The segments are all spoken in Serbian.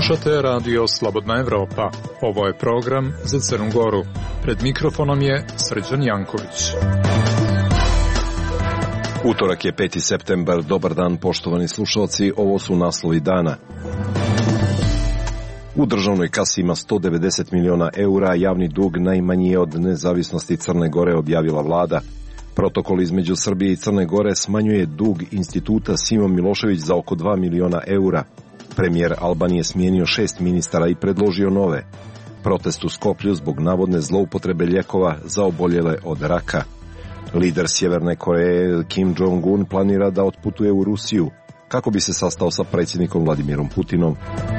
Slušate Radio Slobodna Evropa. Ovo je program za Crnu Goru. Pred mikrofonom je Srđan Janković. Utorak je 5. septembar. Dobar dan, poštovani slušalci. Ovo su naslovi dana. U državnoj kasi ima 190 miliona eura, javni dug najmanji je od nezavisnosti Crne Gore, objavila vlada. Protokol između Srbije i Crne Gore smanjuje dug instituta Simo Milošević za oko 2 miliona eura. Premijer Albanije smijenio 6 ministara i predložio nove. Protest u Skoplju zbog navodne zloupotrebe lijekova za oboljele od raka. Lider Sjeverne Koreje Kim Jong-un planira da otputuje u Rusiju kako bi se sastao sa predsjednikom Vladimirom Putinom.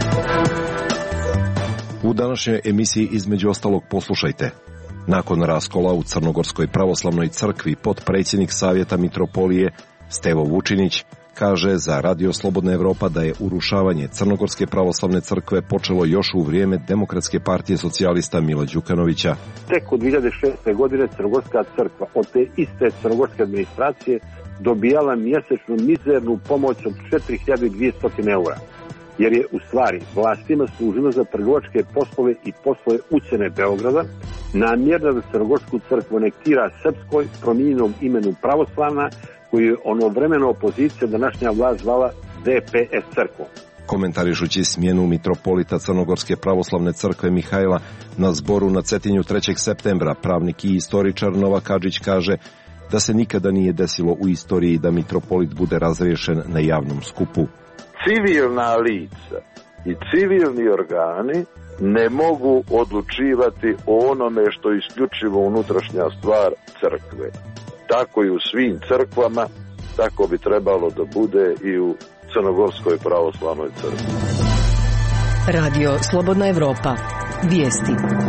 U današnjoj emisiji između ostalog poslušajte. Nakon raskola u Crnogorskoj pravoslavnoj crkvi potpredsjednik Savjeta Mitropolije Stevo Vučinić kaže za Radio Slobodna Evropa da je urušavanje Crnogorske pravoslavne crkve počelo još u vrijeme Demokratske partije socijalista Mila Đukanovića. Tek od 2006. godine Crnogorska crkva od te iste crnogorske administracije dobijala mjesečnu mizernu pomoć od 4200 eura. Jer je u stvari vlastima služila za trgovačke poslove i poslove ucjene Beograda, namjerno da Crnogorsku crkvu anektira srpskoj promijenjenom imenu pravoslavna, koju je onovremeno opozicija današnja vlast zvala DPS crkvom. Komentarišući smjenu mitropolita Crnogorske pravoslavne crkve Mihajla na zboru na Cetinju 3. septembra, pravnik i istoričar Novak Adžić kaže da se nikada nije desilo u istoriji da mitropolit bude razriješen na javnom skupu. Civilna lica i civilni organi ne mogu odlučivati o onome što je isključivo unutrašnja stvar crkve. Tako i u svim crkvama, tako bi trebalo da bude i u Crnogorskoj pravoslavnoj crkvi. Radio Slobodna Evropa. Vijesti.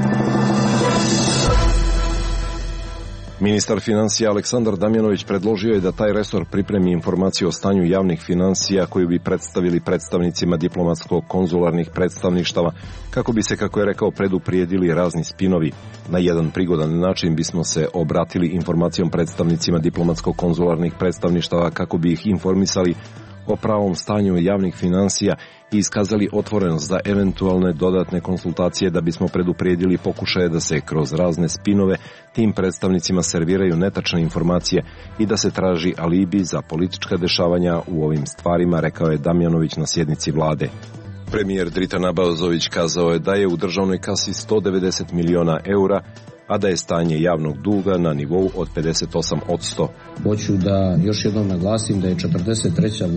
Ministar financija Aleksandar Damjanović predložio je da taj resor pripremi informaciju o stanju javnih financija koju bi predstavili predstavnicima diplomatsko-konzularnih predstavništava kako bi se, kako je rekao, preduprijedili razni spinovi. Na jedan prigodan način bismo se obratili informacijom predstavnicima diplomatsko-konzularnih predstavništava kako bi ih informisali o pravom stanju javnih financija i iskazali otvorenost za eventualne dodatne konsultacije da bismo preduprijedili pokušaje da se kroz razne spinove tim predstavnicima serviraju netačne informacije i da se traži alibi za politička dešavanja u ovim stvarima, rekao je Damjanović na sjednici vlade. Premijer Dritan Abazović kazao je da je u državnoj kasi 190 miliona eura, a da je stanje javnog duga na nivou od 58%. Hoću da još jednom naglasim da je 43.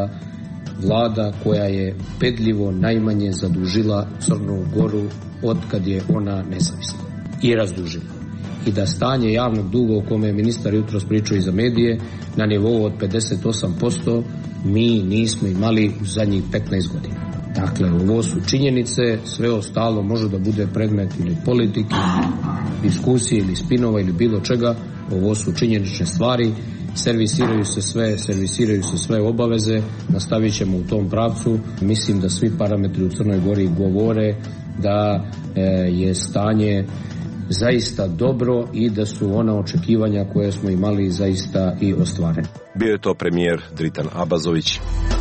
vlada koja je pedljivo najmanje zadužila Crnu Goru od kad je ona nezavisna i razdužila. I da stanje javnog duga o kome je ministar jutros pričao i za medije na nivou od 58% mi nismo imali u zadnjih 15 godina. Dakle, ovo su činjenice, sve ostalo može da bude predmet ili politike, ili diskusije, ili spinova, ili bilo čega. Ovo su činjenične stvari, servisiraju se sve obaveze, nastavit ćemo u tom pravcu. Mislim da svi parametri u Crnoj Gori govore da je stanje zaista dobro i da su ona očekivanja koje smo imali zaista i ostvarene. Bio je to premijer Dritan Abazović.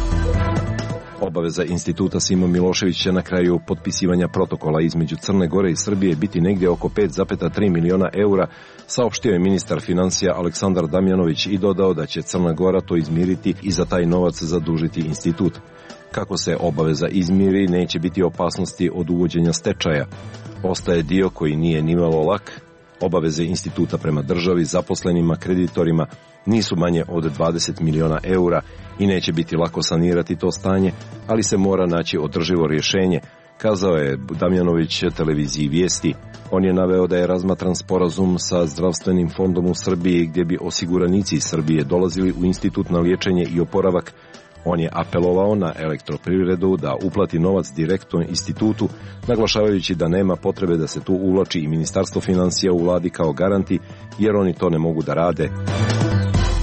Obaveza instituta Simo Milošević će na kraju potpisivanja protokola između Crne Gore i Srbije biti negdje oko 5,3 miliona eura, saopštio je ministar financija Aleksandar Damjanović i dodao da će Crna Gora to izmiriti i za taj novac zadužiti institut. Kako se obaveza izmiri, neće biti opasnosti od uvođenja stečaja. Ostaje dio koji nije nimalo lak. Obaveze instituta prema državi, zaposlenima, kreditorima nisu manje od 20 miliona eura i neće biti lako sanirati to stanje, ali se mora naći održivo rješenje, kazao je Damjanović televiziji Vijesti. On je naveo da je razmatran sporazum sa zdravstvenim fondom u Srbiji gdje bi osiguranici Srbije dolazili u institut na liječenje i oporavak. On je apelovao na Elektroprivredu da uplati novac direktno institutu, naglašavajući da nema potrebe da se tu uvlači i Ministarstvo financija u vladi kao garanti, jer oni to ne mogu da rade.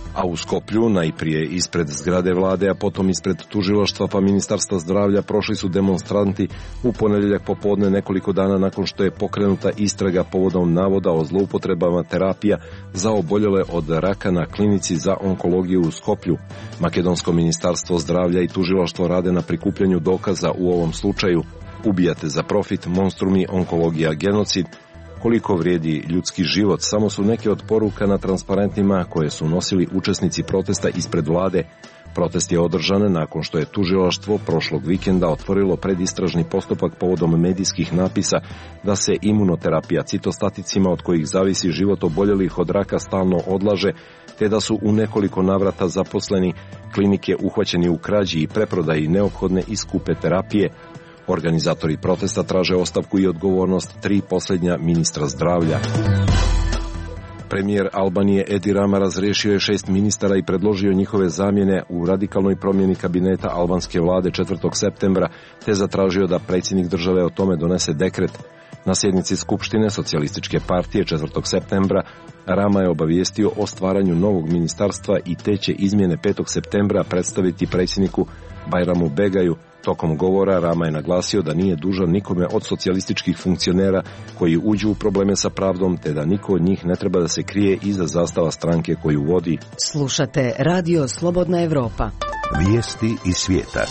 A u Skoplju, najprije ispred zgrade vlade, a potom ispred tužilaštva pa ministarstva zdravlja, prošli su demonstranti u ponedjeljak popodne, nekoliko dana nakon što je pokrenuta istraga povodom navoda o zloupotrebama terapija za oboljele od raka na klinici za onkologiju u Skoplju. Makedonsko ministarstvo zdravlja i tužilaštvo rade na prikupljanju dokaza u ovom slučaju. Ubijate za profit, monstrumi, onkologija, genocid. Koliko vrijedi ljudski život, samo su neke od poruka na transparentima koje su nosili učesnici protesta ispred vlade. Protest je održan nakon što je tužilaštvo prošlog vikenda otvorilo predistražni postupak povodom medijskih napisa da se imunoterapija citostaticima od kojih zavisi život oboljelih od raka stalno odlaže, te da su u nekoliko navrata zaposleni klinike uhvaćeni u krađi i preprodaji neophodne i skupe terapije. Organizatori protesta traže ostavku i odgovornost 3 posljednja ministra zdravlja. Premijer Albanije Edi Rama razriješio je 6 ministara i predložio njihove zamjene u radikalnoj promjeni kabineta albanske vlade 4. septembra, te zatražio da predsjednik države o tome donese dekret. Na sjednici Skupštine Socijalističke partije 4. septembra Rama je obavijestio o stvaranju novog ministarstva i te će izmjene 5. septembra predstaviti predsjedniku Bajramu Begaju. Tokom govora Rama je naglasio da nije dužan nikome od socijalističkih funkcionera koji uđu u probleme sa pravdom, te da niko od njih ne treba da se krije iza zastava stranke koju vodi. Slušate Radio Slobodna Evropa. Vijesti iz svijeta.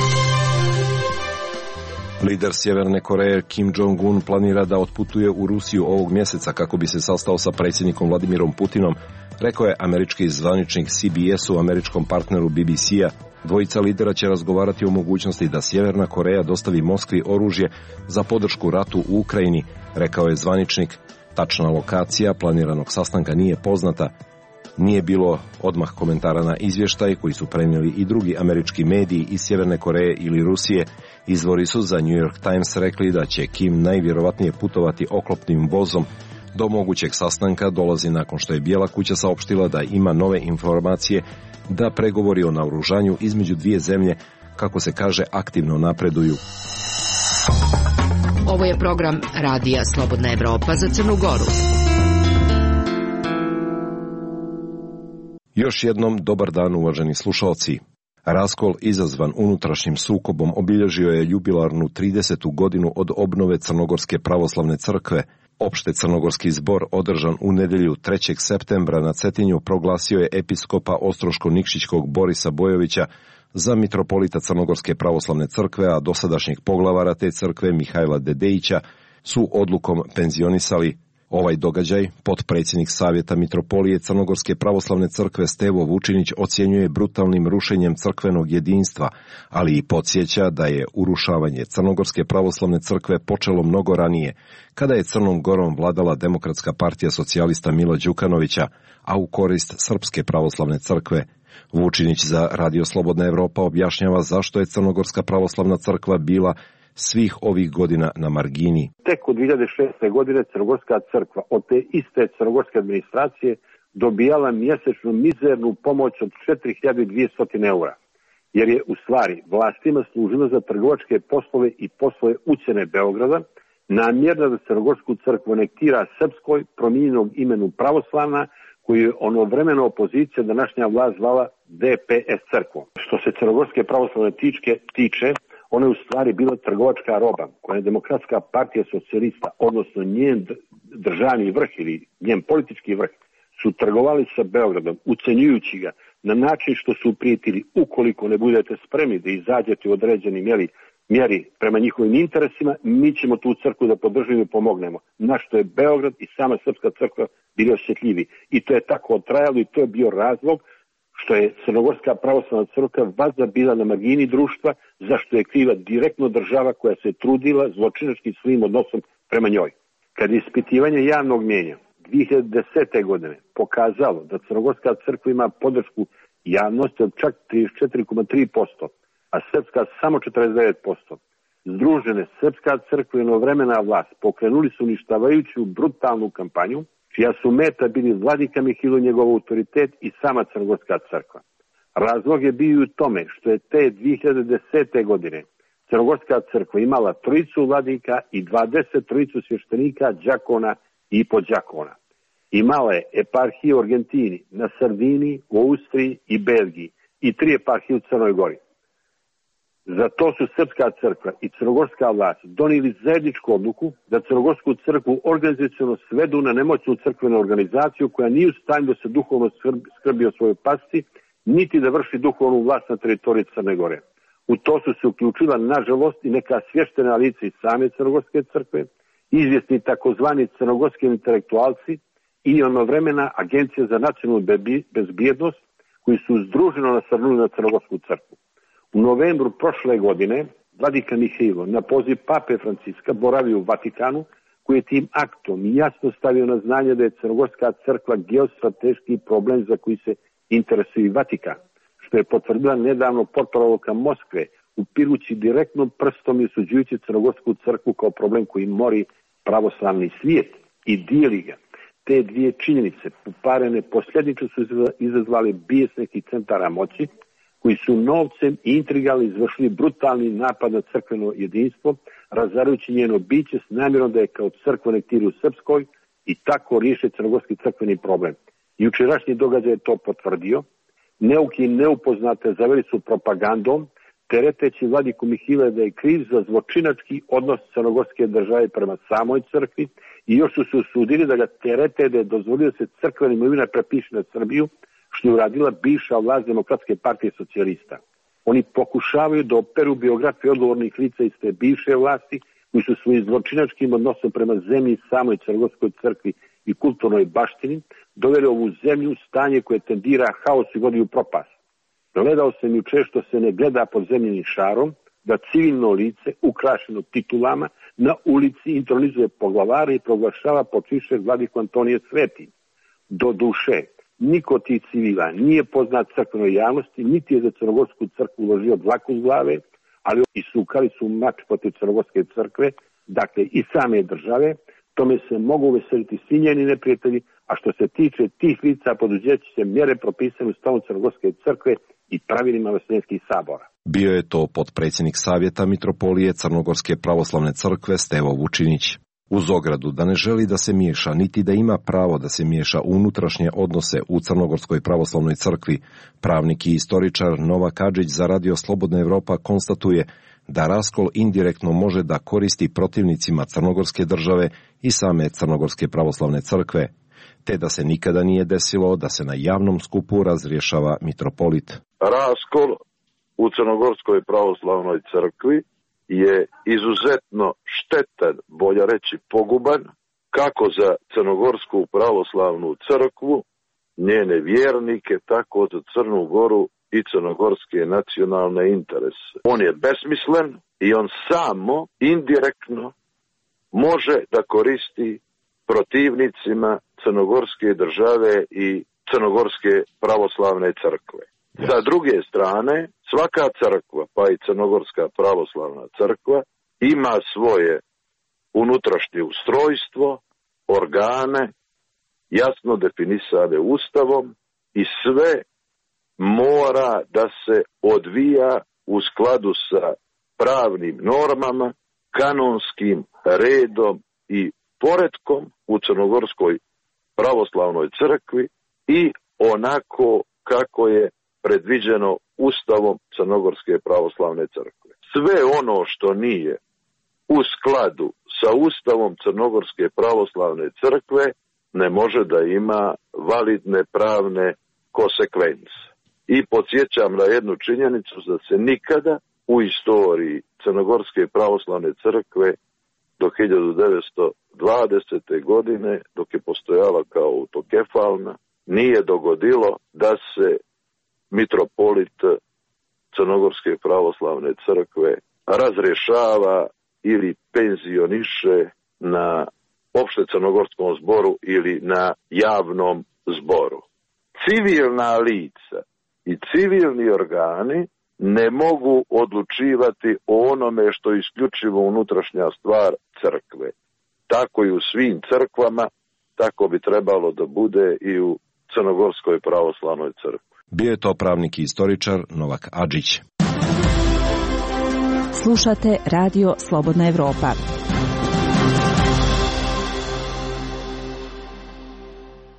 Lider Sjeverne Koreje Kim Jong-un planira da otputuje u Rusiju ovog mjeseca kako bi se sastao sa predsjednikom Vladimirom Putinom, rekao je američki zvaničnik CBS-u američkom partneru BBC-a. Dvojica lidera će razgovarati o mogućnosti da Sjeverna Koreja dostavi Moskvi oružje za podršku ratu u Ukrajini, rekao je zvaničnik. Tačna lokacija planiranog sastanka nije poznata. Nije bilo odmah komentara na izvještaj koji su prenijeli i drugi američki mediji iz Sjeverne Koreje ili Rusije. Izvori su za New York Times rekli da će Kim najvjerovatnije putovati oklopnim vozom. Do mogućeg sastanka dolazi nakon što je Bijela kuća saopštila da ima nove informacije da pregovori o naoružanju između dvije zemlje, kako se kaže, aktivno napreduju. Ovo je program Radija Slobodna Evropa za Crnu Goru. Još jednom dobar dan, uvaženi slušalci. Raskol izazvan unutrašnjim sukobom obilježio je jubilarnu 30. godinu od obnove Crnogorske pravoslavne crkve. Opšte crnogorski zbor održan u nedjelju 3. septembra na Cetinju proglasio je episkopa Ostroško-Nikšićkog Borisa Bojovića za mitropolita Crnogorske pravoslavne crkve, a dosadašnjeg poglavara te crkve Mihajla Dedejića su odlukom penzionisali. Ovaj događaj potpredsjednik Savjeta mitropolije Crnogorske pravoslavne crkve Stevo Vučinić ocjenjuje brutalnim rušenjem crkvenog jedinstva, ali i podsjeća da je urušavanje Crnogorske pravoslavne crkve počelo mnogo ranije, kada je Crnom Gorom vladala Demokratska partija socijalista Mila Đukanovića, a u korist Srpske pravoslavne crkve. Vučinić za Radio Slobodna Evropa objašnjava zašto je Crnogorska pravoslavna crkva bila svih ovih godina na margini. Tek od 2006. godine Crnogorska crkva od te iste crnogorske administracije dobijala mjesečnu mizernu pomoć od 4200 eura, jer je u stvari vlastima služila za trgovačke poslove i poslove ucjene Beograda, namjerna da Crnogorsku crkvu anektira srpskoj promijenjenog imenu pravoslavna, koju je vremeno opozicija današnja vlast zvala DPS crkvom. Što se Crnogorske pravoslavne tiče, ona je u stvari bila trgovačka roba koja je Demokratska partija socijalista, odnosno njen državni vrh ili njen politički vrh, su trgovali sa Beogradom, ucenjujući ga na način što su prijetili: ukoliko ne budete spremni da izađete u određeni mjeri prema njihovim interesima, mi ćemo tu crkvu da podržimo i pomognemo. Na što je Beograd i sama Srpska crkva bili osjetljivi. I to je tako trajalo i to je bio razlog što je Crnogorska pravoslavna crkva vazda bila na margini društva, zašto je kriva direktno država koja se trudila zločinačkim svojim odnosom prema njoj. Kad je ispitivanje javnog mnijenja 2010. godine pokazalo da Crnogorska crkva ima podršku javnosti od čak 34,3%, a Srpska samo 49%, združene Srpska crkva i novovremena vlast pokrenuli su uništavajuću brutalnu kampanju, čija su meta bili vladika Mihajlo, njegov autoritet i sama Crnogorska crkva. Razlog je bio u tome što je te 2010. godine Crnogorska crkva imala 3 vladika i 23 svještenika, đakona i podđakona. Imala je eparhije u Argentini, na Sardiniji, u Austriji i Belgiji i 3 eparhije u Crnoj Gori. Zato su Srpska crkva i crnogorska vlast donijeli zajedničku odluku da Crnogorsku crkvu organizaciono svedu na nemoćnu crkvenu organizaciju koja nije u stanju da se duhovno skrbi o svojoj pasci, niti da vrši duhovnu vlast na teritoriji Crne Gore. U to su se uključila, nažalost, i neka svještena lica iz same Crnogorske crkve, izvjesni takozvani crnogorski intelektualci i onovremena Agencija za nacionalnu bezbjednost koji su združeno nasrnuli na Crnogorsku crkvu. U novembru prošle godine vladika Mihajlo na poziv pape Franciska boravio u Vatikanu, koji je tim aktom jasno stavio na znanje da je Crnogorska crkva geostrateški problem za koji se interesuje i Vatikan, što je potvrdila nedavno portparolka Moskve, upirući direktnom prstom i osuđujući Crnogorsku crkvu kao problem koji mori pravoslavni svijet i dijeli ga. Te dvije činjenice uparene posljednično su izazvali bijes nekih centara moći, koji su novcem i intrigama izvršili brutalni napad na crkveno jedinstvo, razarajući njeno biće s namjerom da je kao crkva nektiri u Srpskoj i tako riješe crnogorski crkveni problem. Jučerašnji događaj je to potvrdio. Neuki i neupoznate zaveli su propagandom, tereteći vladiku Mihajla da je kriv za zločinački odnos crnogorske države prema samoj crkvi i još su se usudili da ga terete da je dozvolio da se crkvena imovina prepiše na Srbiju, što je uradila bivša vlast Demokratske partije socijalista. Oni pokušavaju da operu biografije odgovornih lica iz te bivše vlasti, koji su svojim zločinačkim odnosom prema zemlji, samoj Crnogorskoj crkvi i kulturnoj baštini doveli ovu zemlju u stanje koje tendira haos i vodi u propast. Gledao sam juče što se ne gleda pod zemljenim šarom, da civilno lice, ukrašeno titulama, na ulici intronizuje poglavare i proglašava počivšeg vladiku Antonija Sveti. Do duše, niko od tih civila nije poznat crkvenoj javnosti, niti je za Crnogorsku crkvu uložio dlaku s glave, ali i sukali su mač protiv Crnogorske crkve, dakle i same države. Tome se mogu veseliti svi njeni neprijatelji, a što se tiče tih lica poduzeći se mjere propisane Ustavom Crnogorske crkve i pravilima Vaseljenskih sabora. Bio je to potpredsjednik Savjeta Mitropolije Crnogorske pravoslavne crkve Stevo Vučinić. Uz ogradu da ne želi da se miješa, niti da ima pravo da se miješa u unutrašnje odnose u Crnogorskoj pravoslavnoj crkvi, pravnik i istoričar Novak Adžić za Radio Slobodna Evropa konstatuje da raskol indirektno može da koristi protivnicima Crnogorske države i same Crnogorske pravoslavne crkve, te da se nikada nije desilo da se na javnom skupu razrješava mitropolit. Raskol u Crnogorskoj pravoslavnoj crkvi je izuzetno štetan, bolje reći poguban, kako za Crnogorsku pravoslavnu crkvu, njene vjernike, tako za Crnu Goru i crnogorske nacionalne interese. On je besmislen i on samo indirektno može da koristi protivnicima Crnogorske države i Crnogorske pravoslavne crkve. Sa druge strane, svaka crkva, pa i Crnogorska pravoslavna crkva, ima svoje unutrašnje ustrojstvo, organe, jasno definisane Ustavom i sve mora da se odvija u skladu sa pravnim normama, kanonskim redom i poretkom u Crnogorskoj pravoslavnoj crkvi i onako kako je predviđeno Ustavom Crnogorske pravoslavne crkve. Sve ono što nije u skladu sa Ustavom Crnogorske pravoslavne crkve ne može da ima validne pravne konsekvence. I podsjećam na jednu činjenicu da se nikada u istoriji Crnogorske pravoslavne crkve do 1920. godine, dok je postojala kao autokefalna, nije dogodilo da se mitropolit Crnogorske pravoslavne crkve razrješava ili penzioniše na opšte crnogorskom zboru ili na javnom zboru. Civilna lica i civilni organi ne mogu odlučivati o onome što je isključivo unutrašnja stvar crkve. Tako i u svim crkvama, tako bi trebalo da bude i u Crnogorskoj pravoslavnoj crkvi. Bio je to pravnik i istoričar Novak Adžić. Slušate Radio Slobodna Evropa.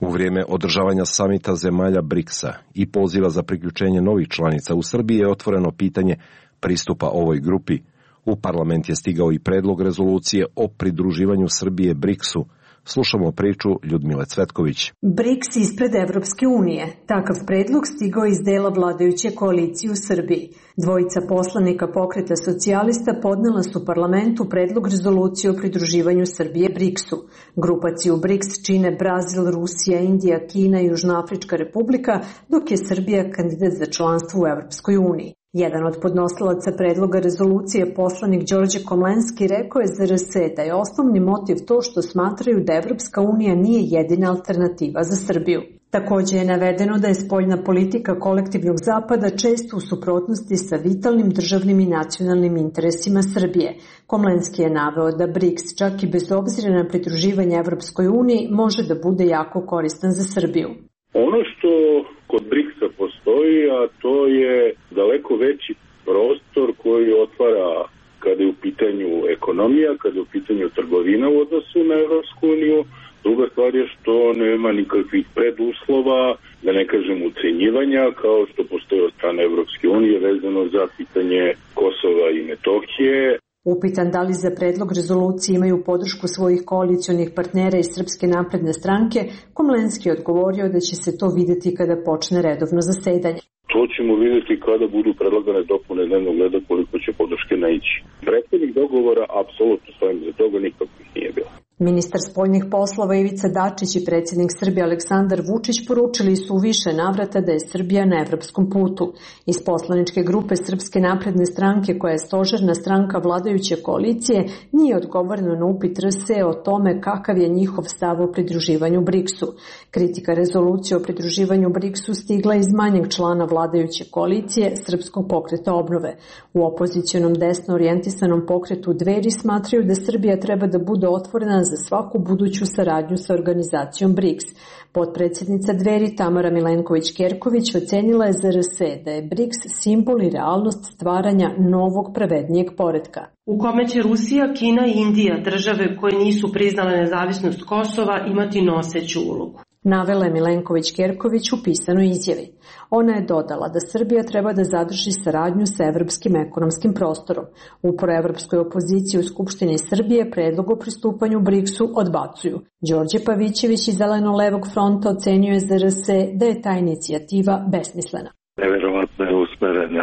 U vrijeme održavanja samita zemalja BRICS-a i poziva za priključenje novih članica u Srbiji je otvoreno pitanje pristupa ovoj grupi. U parlament je stigao i predlog rezolucije o pridruživanju Srbije BRICS-u. Slušamo priču Ljudmile Cvetković. BRICS ispred Evropske unije. Takav predlog stigao iz dela vladajuće koalicije u Srbiji. Dvojica poslanika Pokreta socijalista podnela su parlamentu predlog rezolucije o pridruživanju Srbije BRICS-u. Grupaciju BRICS čine Brazil, Rusija, Indija, Kina i Južnoafrička republika, dok je Srbija kandidat za članstvo u Evropskoj uniji. Jedan od podnosilaca predloga rezolucije, poslanik Đorđe Komlenski, rekao je za RS da je osnovni motiv to što smatraju da Evropska unija nije jedina alternativa za Srbiju. Također je navedeno da je spoljna politika kolektivnog zapada često u suprotnosti sa vitalnim državnim i nacionalnim interesima Srbije. Komlenski je naveo da BRICS, čak i bez obzira na pridruživanje Evropskoj uniji, može da bude jako koristan za Srbiju. Ono što kod BRICS-a postoji, a to je daleko veći prostor koji otvara kada je u pitanju ekonomija, kada je u pitanju trgovina u odnosu na Evropsku uniju. Druga stvar je što nema nikakvih preduslova, da ne kažem ucenjivanja, kao što postoji od strane Evropske unije vezano za pitanje Kosova i Metohije. Upitan da li za predlog rezolucije imaju podršku svojih koalicionih partnera iz Srpske napredne stranke, Komlenski je odgovorio da će se to videti kada počne redovno zasedanje. To ćemo vidjeti kada budu predlagane dopune dnevnog reda koliko će podrške naići. Prethodnih dogovora apsolutno stojim za toga, nikakvih nije bilo. Ministar spoljnih poslova Ivica Dačić i predsjednik Srbije Aleksandar Vučić poručili su u više navrata da je Srbija na evropskom putu. Iz poslaničke grupe Srpske napredne stranke, koja je stožerna stranka vladajuće koalicije, nije odgovoreno na upit RS o tome kakav je njihov stav o pridruživanju BRICS-u. Kritika rezolucije o pridruživanju BRICS-u stigla iz manjeg člana vladajuće koalicije Srpskog pokreta obnove. U opozicionom desno orijentisanom pokretu Dveri smatraju da Srbija treba da bude otvorena za svaku buduću saradnju sa organizacijom BRICS. Potpredsjednica Dveri Tamara Milenković-Kerković ocenila je za RS da je BRICS simbol i realnost stvaranja novog pravednijeg poretka. U kome će Rusija, Kina i Indija, države koje nisu priznale nezavisnost Kosova, imati noseću ulogu. Navela je Milenković-Kerković u pisanoj izjavi. Ona je dodala da Srbija treba da zadrži saradnju sa evropskim ekonomskim prostorom. U proevropskoj opoziciji u Skupštini Srbije predlog o pristupanju BRICS-u odbacuju. Đorđe Pavićević iz Zeleno-levog fronta ocenio je za RS da je ta inicijativa besmislena. Neverovatno je usmerena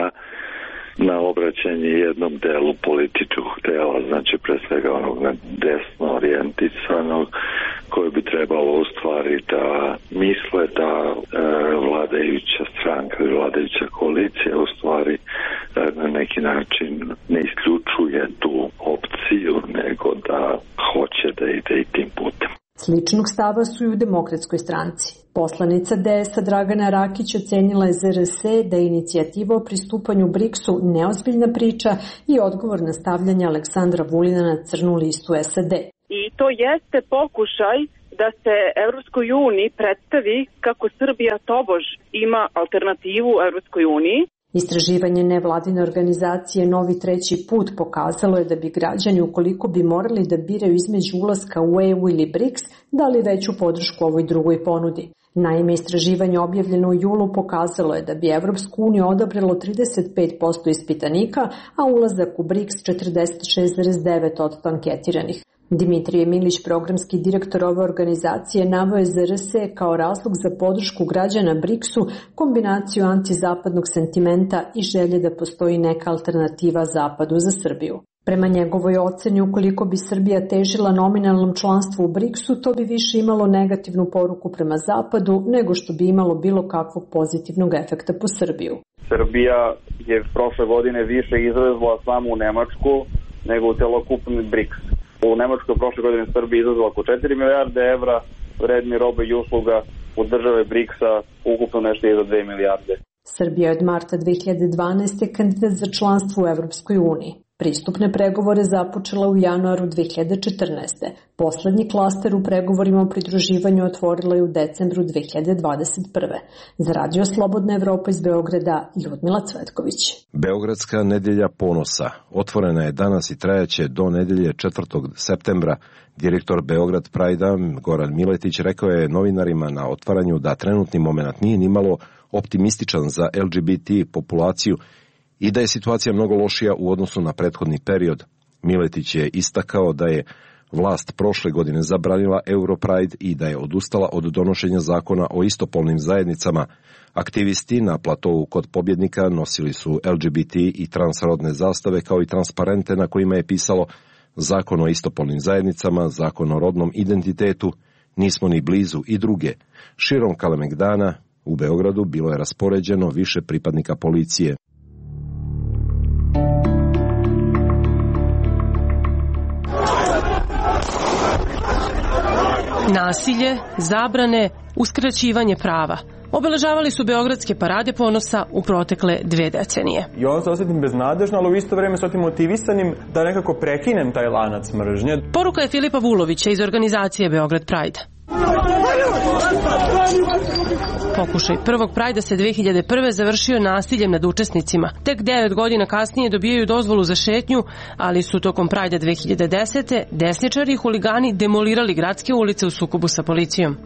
na obraćanje jednom delu političkog dela, znači pre svega onog desno orijentisanog, koji bi trebalo u stvari da misle da vladajuća stranka i vladajuća koalicija u stvari na neki način ne isključuje tu opciju, nego da hoće da ide i tim putem. Sličnog stava su i u Demokratskoj stranci. Poslanica DS-a Dragana Rakić ocenila je za RS da je inicijativa o pristupanju BRICS-u neozbiljna priča i odgovor na stavljanje Aleksandra Vulina na crnu listu SAD. I to jeste pokušaj da se Evropskoj uniji predstavi kako Srbija tobož ima alternativu Evropskoj uniji. Istraživanje nevladine organizacije Novi treći put pokazalo je da bi građani, ukoliko bi morali da biraju između ulaska u EU ili BRICS, dali veću podršku ovoj drugoj ponudi. Naime, istraživanje objavljeno u julu pokazalo je da bi Evropsku uniju odabralo 35% ispitanika, a ulazak u BRICS 46,9% od anketiranih. Dimitrije Milić, programski direktor ove organizacije, naveo je za RS kao razlog za podršku građana BRICS-u kombinaciju antizapadnog sentimenta i želje da postoji neka alternativa Zapadu za Srbiju. Prema njegovoj oceni, ukoliko bi Srbija težila nominalnom članstvu u BRICS-u, to bi više imalo negativnu poruku prema Zapadu nego što bi imalo bilo kakvog pozitivnog efekta po Srbiju. Srbija je prošle godine više izvezla samo u Nemačku nego u celokupni BRICS. U Nemačkoj prošle godine Srbija izvezla oko 4 milijarde evra vredni robe i usluga, u države BRICS-a ukupno nešto iza 2 milijarde. Srbija je od marta 2012. kandidat za članstvo u Evropskoj uniji. Pristupne pregovore započela u januaru 2014. Poslednji klaster u pregovorima o pridruživanju otvorila je u decembru 2021. Za Radio Slobodna Evropa iz Beograda, Ljudmila Cvetković. Beogradska nedelja ponosa otvorena je danas i trajaće do nedelje 4. septembra. Direktor Beograd Pride-a Goran Miletić rekao je novinarima na otvaranju da trenutni moment nije nimalo optimističan za LGBT populaciju i da je situacija mnogo lošija u odnosu na prethodni period. Miletić je istakao da je vlast prošle godine zabranila Europride i da je odustala od donošenja zakona o istopolnim zajednicama. Aktivisti na platovu kod Pobjednika nosili su LGBT i transrodne zastave kao i transparente na kojima je pisalo Zakon o istopolnim zajednicama, Zakon o rodnom identitetu, nismo ni blizu i druge. Širom Kalemegdana u Beogradu bilo je raspoređeno više pripadnika policije. Nasilje, zabrane, uskraćivanje prava obeležavali su beogradske parade ponosa u protekle 2 decenije. I onda se osjetim beznadežno, ali u isto vreme se osjetim motivisanim da nekako prekinem taj lanac mržnje. Poruka je Filipa Vulovića iz organizacije Beograd Pride. Pokušaj prvog Prajda se 2001. završio nasiljem nad učesnicima. Tek 9 godina kasnije dobijaju dozvolu za šetnju, ali su tokom Prajda 2010. desničari i huligani demolirali gradske ulice u sukobu sa policijom.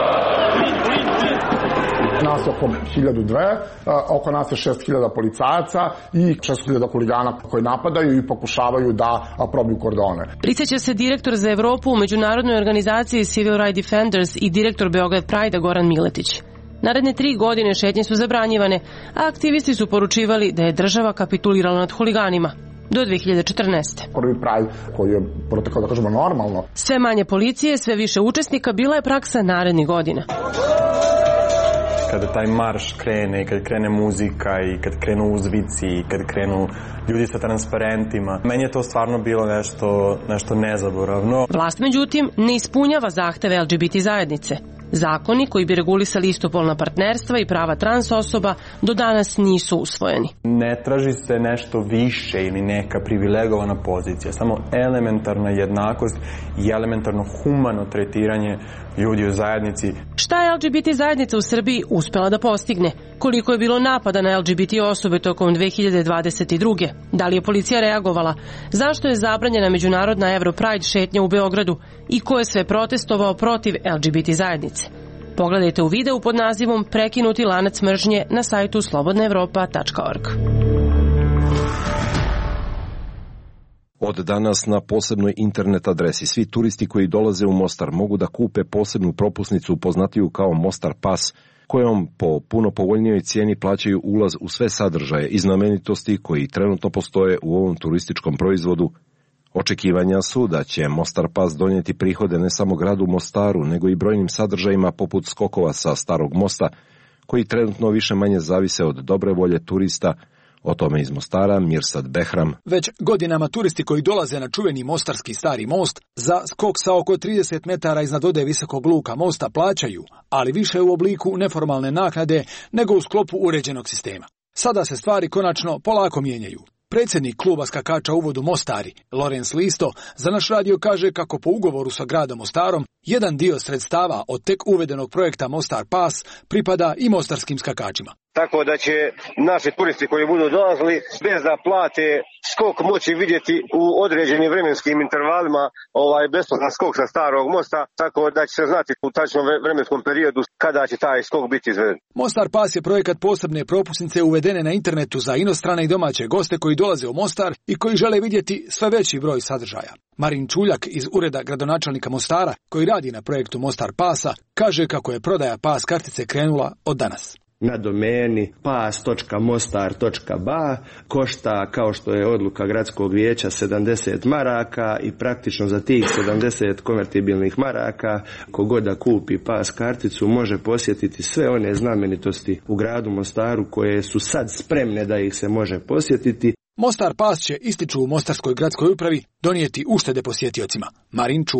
Nas je oko 1002, oko nas je 6000 policajaca i 6000 huligana koji napadaju i pokušavaju da probiju kordone. Prisjeća se direktor za Evropu u međunarodnoj organizaciji Civil Rights Defenders i direktor Beograd Pride-a Goran Miletić. Naredne 3 godine šetnje su zabranjivane, a aktivisti su poručivali da je država kapitulirala nad huliganima. Do 2014. Prvi Pride koji je protekao, da kažemo, normalno. Sve manje policije, sve više učesnika bila je praksa narednih godina. Kada taj marš krene i kad krene muzika i kad krenu uzvici i kad krenu ljudi sa transparentima, meni je to stvarno bilo nešto nezaboravno. Vlast, međutim, ne ispunjava zahteve LGBT zajednice. Zakoni koji bi regulisali istopolna partnerstva i prava trans osoba do danas nisu usvojeni. Ne traži se nešto više ili neka privilegovana pozicija, samo elementarna jednakost i elementarno humano tretiranje ljudi u zajednici. Šta je LGBT zajednica u Srbiji uspela da postigne? Koliko je bilo napada na LGBT osobe tokom 2022. Da li je policija reagovala? Zašto je zabranjena međunarodna Europride šetnja u Beogradu? I ko je sve protestovao protiv LGBT zajednice? Pogledajte u videu pod nazivom Prekinuti lanac mržnje na sajtu slobodnaevropa.org. Od danas na posebnoj internet adresi svi turisti koji dolaze u Mostar mogu da kupe posebnu propusnicu poznatiju kao Mostar Pas, kojom po puno povoljnijoj cijeni plaćaju ulaz u sve sadržaje i znamenitosti koji trenutno postoje u ovom turističkom proizvodu. Očekivanja su da će Mostar Pas donijeti prihode ne samo gradu Mostaru, nego i brojnim sadržajima poput skokova sa Starog mosta, koji trenutno više manje zavise od dobre volje turista. O tome iz Mostara Mirsad Behram. Već godinama turisti koji dolaze na čuveni mostarski Stari most za skok sa oko 30 metara iznad ode visokog luka mosta plaćaju, ali više u obliku neformalne naknade nego u sklopu uređenog sistema. Sada se stvari konačno polako mijenjaju. Predsjednik kluba skakača u vodu Mostari, Lorenz Listo, za naš radio kaže kako po ugovoru sa gradom Mostarom jedan dio sredstava od tek uvedenog projekta Mostar Pas pripada i mostarskim skakačima. Tako da će naši turisti koji budu dolazili bez da plate skok moći vidjeti u određenim vremenskim intervalima besplatan skok sa Starog mosta, tako da će se znati u tačnom vremenskom periodu kada će taj skok biti izveden. Mostar Pas je projekat posebne propusnice uvedene na internetu za inostrane i domaće goste koji dolaze u Mostar i koji žele vidjeti sve veći broj sadržaja. Marin Čuljak iz ureda gradonačelnika Mostara, koji radi na projektu Mostar Pasa, kaže kako je prodaja pas kartice krenula od danas. Na domeni pas.mostar.ba košta, kao što je odluka gradskog vijeća, 70 maraka i praktično za tih 70 konvertibilnih maraka kogod da kupi pas karticu može posjetiti sve one znamenitosti u gradu Mostaru koje su sad spremne da ih se može posjetiti. Mostar Pas će, ističu u Mostarskoj gradskoj upravi, donijeti uštede posjetiocima. Marin Čuljak.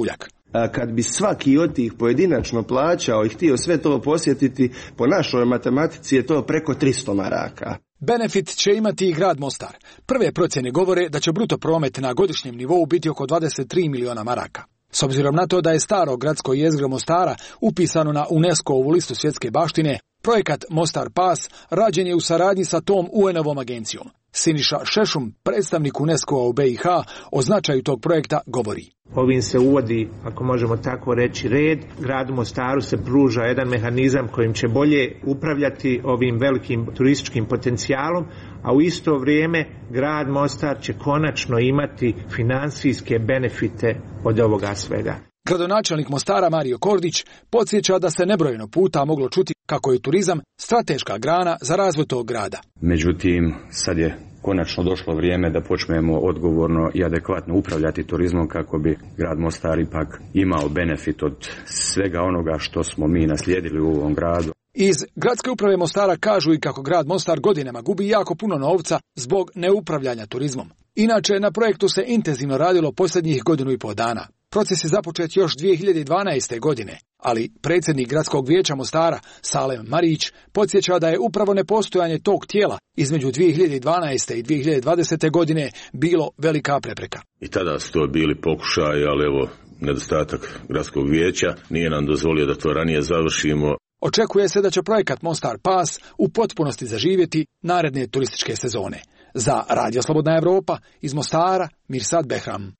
Kad bi svaki od tih pojedinačno plaćao i htio sve to posjetiti, po našoj matematici je to preko 300 maraka. Benefit će imati i grad Mostar. Prve procjene govore da će bruto promet na godišnjem nivou biti oko 23 miliona maraka. S obzirom na to da je staro gradsko jezgro Mostara upisano na UNESCO-ovu listu svjetske baštine, projekat Mostar Pass rađen je u saradnji sa tom UN-ovom agencijom. Siniša Šešum, predstavnik UNESCO-a u BiH, o značaju tog projekta govori. Ovim se uvodi, ako možemo tako reći, red. Gradu Mostaru se pruža jedan mehanizam kojim će bolje upravljati ovim velikim turističkim potencijalom, a u isto vrijeme grad Mostar će konačno imati finansijske benefite od ovoga svega. Gradonačelnik Mostara Mario Kordić podsjeća da se nebrojeno puta moglo čuti kako je turizam strateška grana za razvoj tog grada. Međutim, sad je konačno došlo vrijeme da počnemo odgovorno i adekvatno upravljati turizmom kako bi grad Mostar ipak imao benefit od svega onoga što smo mi naslijedili u ovom gradu. Iz gradske uprave Mostara kažu i kako grad Mostar godinama gubi jako puno novca zbog neupravljanja turizmom. Inače, na projektu se intenzivno radilo posljednjih 1,5 godina. Proces je započet još 2012. godine, ali predsjednik gradskog vijeća Mostara, Salem Marić, podsjeća da je upravo nepostojanje tog tijela između 2012. i 2020. godine bilo velika prepreka. I tada su to bili pokušaji, ali evo, nedostatak gradskog vijeća nije nam dozvolio da to ranije završimo. Očekuje se da će projekat Mostar Pass u potpunosti zaživjeti naredne turističke sezone. Za Radio Slobodna Evropa iz Mostara, Mirsad Behram.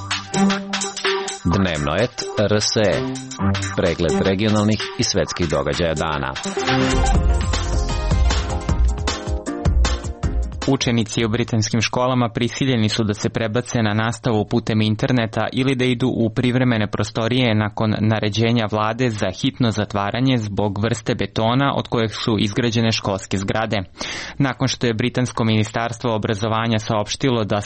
Dnevno et RSE. Pregled regionalnih i svetskih događaja dana. Učenici u britanskim školama prisiljeni su da se prebace na nastavu putem interneta ili da idu u privremene prostorije nakon naređenja vlade za hitno zatvaranje zbog vrste betona od kojeg su izgrađene školske zgrade. Nakon što je britansko ministarstvo obrazovanja saopštilo da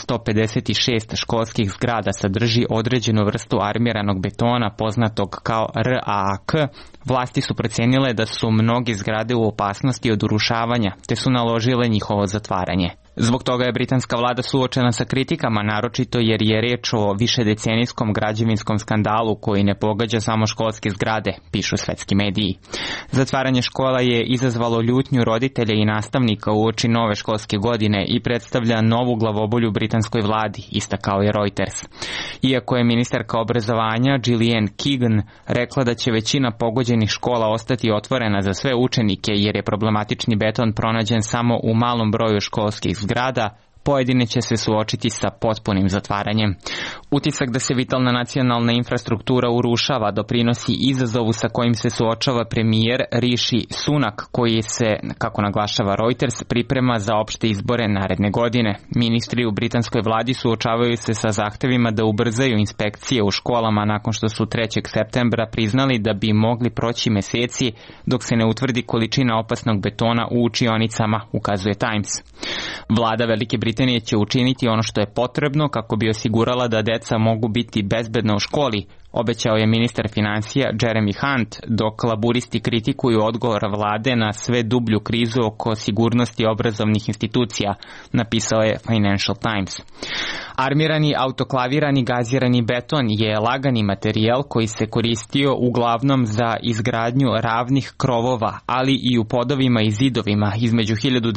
156 školskih zgrada sadrži određenu vrstu armiranog betona poznatog kao RAAK, vlasti su procenile da su mnoge zgrade u opasnosti od urušavanja, te su naložile njihovo zatvaranje. Zbog toga je britanska vlada suočena sa kritikama, naročito jer je reč o višedecenijskom građevinskom skandalu koji ne pogađa samo školske zgrade, pišu svetski mediji. Zatvaranje škola je izazvalo ljutnju roditelja i nastavnika uoči nove školske godine i predstavlja novu glavobolju britanskoj vladi, istakao je Reuters. Iako je ministarka obrazovanja Gillian Keegan rekla da će većina pogođenih škola ostati otvorena za sve učenike jer je problematični beton pronađen samo u malom broju školskih zgrada, pojedine će se suočiti sa potpunim zatvaranjem. Utisak da se vitalna nacionalna infrastruktura urušava doprinosi izazovu sa kojim se suočava premijer Rishi Sunak, koji se, kako naglašava Reuters, priprema za opšte izbore naredne godine. Ministri u britanskoj vladi suočavaju se sa zahtevima da ubrzaju inspekcije u školama nakon što su 3. septembra priznali da bi mogli proći meseci dok se ne utvrdi količina opasnog betona u učionicama, ukazuje Times. Vlada Velike Britanije će učiniti ono što je potrebno kako bi osigurala da deca mogu biti bezbedna u školi, obećao je ministar financija Jeremy Hunt, dok laburisti kritikuju odgovor vlade na sve dublju krizu oko sigurnosti obrazovnih institucija, napisao je Financial Times. Armirani autoklavirani gazirani beton je lagani materijal koji se koristio uglavnom za izgradnju ravnih krovova, ali i u podovima i zidovima između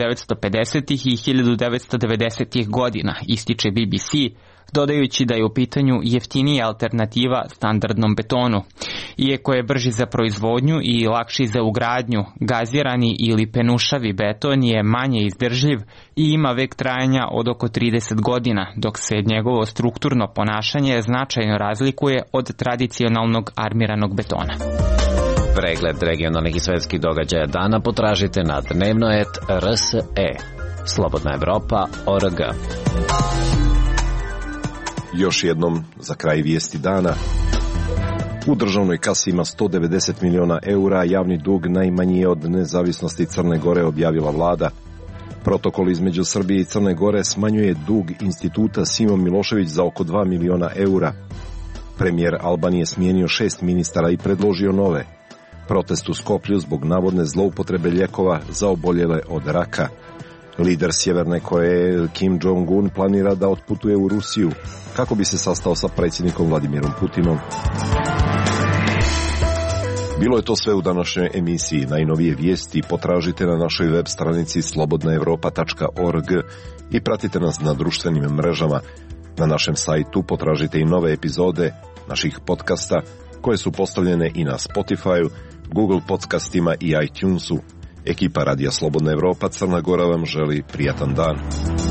1950. i 1990. godina, ističe BBC, dodajući da je u pitanju jeftinija alternativa standardnom betonu. Iako je brži za proizvodnju i lakši za ugradnju, gazirani ili penušavi beton je manje izdržljiv i ima vek trajanja od oko 30 godina, dok se njegovo strukturno ponašanje značajno razlikuje od tradicionalnog armiranog betona. Pregled regionalnih i svetskih događaja dana potražite na dnevnoet.rse. Slobodna Evropa.org. Još jednom, za kraj vijesti dana. U državnoj kasi ima 190 miliona eura, javni dug najmanji je od nezavisnosti Crne Gore, objavila vlada. Protokol između Srbije i Crne Gore smanjuje dug instituta Simo Milošević za oko 2 miliona eura. Premijer Albanije smijenio 6 ministara i predložio nove. Protest u Skoplju zbog navodne zloupotrebe lijekova za oboljele od raka. Lider Sjeverne Koreje Kim Jong-un planira da otputuje u Rusiju kako bi se sastao sa predsjednikom Vladimirom Putinom. Bilo je to sve u današnjoj emisiji. Najnovije vijesti potražite na našoj web stranici slobodnaevropa.org i pratite nas na društvenim mrežama. Na našem sajtu potražite i nove epizode naših podcasta koje su postavljene i na Spotify-u, Google podcastima i iTunesu. Ekipa Radija Slobodna Evropa Crna Gora vam želi prijatan dan.